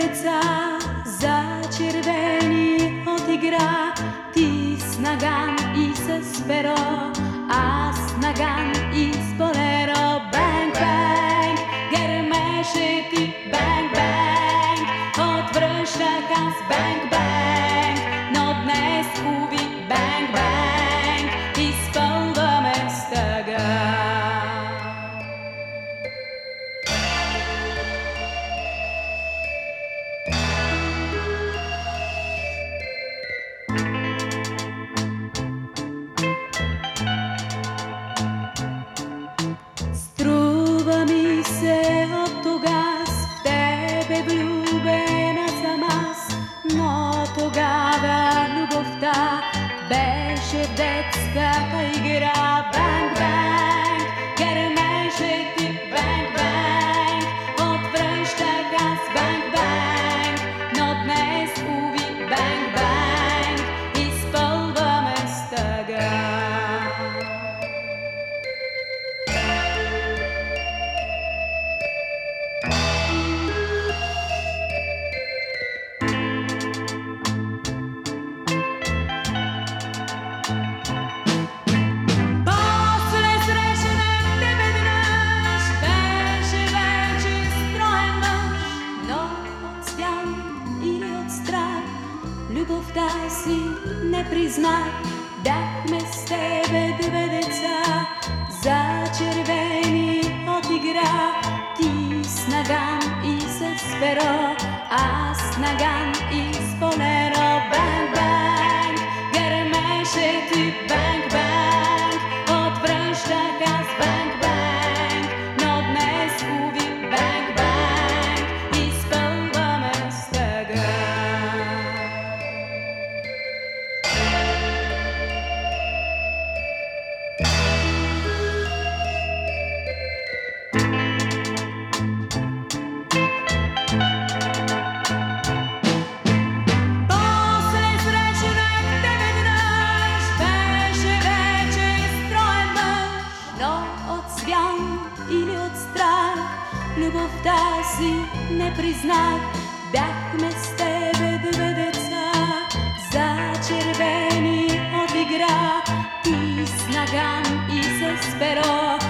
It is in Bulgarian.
деца, зачервени от игра. Ти с наган и с перо, аз наган и с болеро. Бенг, бенг, гърмеше ти, бенг, бенг. Отвръщах аз, бенг, бенг, но днес уви, бенг, бенг, изпълваме стъга. Струва ми се от тогаз в тебе влюбена съм аз, но тогава любовта беше в детската игра. Бенг, бенг, гърмеше ти, бенг, бенг, отвръщах аз, бенг, бенг, но днес уви, бенг, бенг, изпълваме стъга. Любовта си не признах, бяхме с тебе две деца, зачервени от игра. Ти с наган и с перо, аз с наган и с болеро. Бенг, бенг, гърмеше ти, бенг, бенг, отвръщах аз, бенг, бенг, но днес уви, бенг, бенг, изпълваме стъга. Или от страх, любовта си не признах, бяхме с тебе две деца, зачервени от игра. Ти с наган и с перо,